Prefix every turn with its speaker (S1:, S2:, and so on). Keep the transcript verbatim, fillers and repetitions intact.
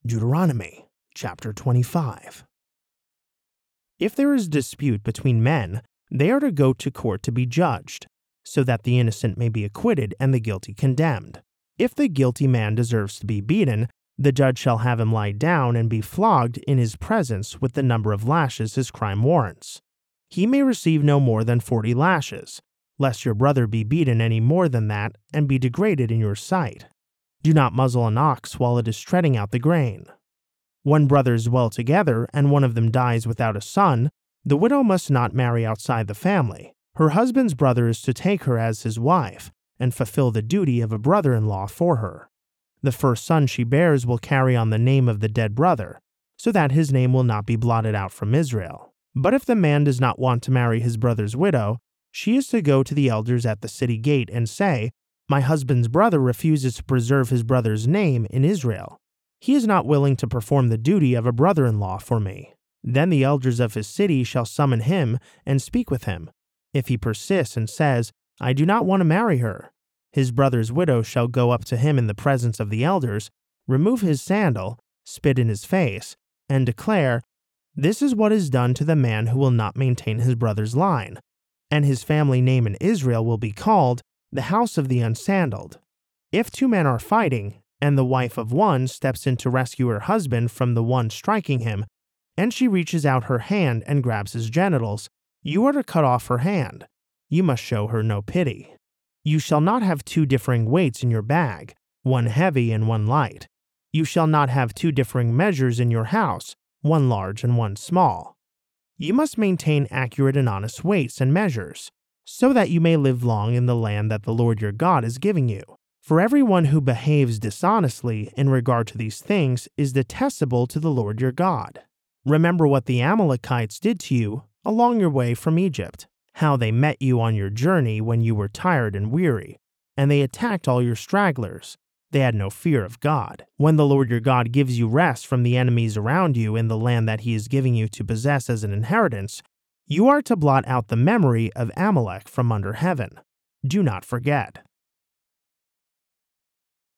S1: Deuteronomy chapter twenty-five. If there is dispute between men, they are to go to court to be judged, so that the innocent may be acquitted and the guilty condemned. If the guilty man deserves to be beaten, the judge shall have him lie down and be flogged in his presence with the number of lashes his crime warrants. He may receive no more than forty lashes, lest your brother be beaten any more than that and be degraded in your sight. Do not muzzle an ox while it is treading out the grain. When brothers dwell together and one of them dies without a son, the widow must not marry outside the family. Her husband's brother is to take her as his wife and fulfill the duty of a brother-in-law for her. The first son she bears will carry on the name of the dead brother, so that his name will not be blotted out from Israel. But if the man does not want to marry his brother's widow, she is to go to the elders at the city gate and say, "My husband's brother refuses to preserve his brother's name in Israel. He is not willing to perform the duty of a brother-in-law for me." Then the elders of his city shall summon him and speak with him. If he persists and says, "I do not want to marry her," his brother's widow shall go up to him in the presence of the elders, remove his sandal, spit in his face, and declare, "This is what is done to the man who will not maintain his brother's line," and his family name in Israel will be called the house of the unsandaled. If two men are fighting, and the wife of one steps in to rescue her husband from the one striking him, and she reaches out her hand and grabs his genitals, you are to cut off her hand. You must show her no pity. You shall not have two differing weights in your bag, one heavy and one light. You shall not have two differing measures in your house, one large and one small. You must maintain accurate and honest weights and measures, so that you may live long in the land that the Lord your God is giving you. For everyone who behaves dishonestly in regard to these things is detestable to the Lord your God. Remember what the Amalekites did to you along your way from Egypt, how they met you on your journey when you were tired and weary, and they attacked all your stragglers. They had no fear of God. When the Lord your God gives you rest from the enemies around you in the land that he is giving you to possess as an inheritance, you are to blot out the memory of Amalek from under heaven. Do not forget.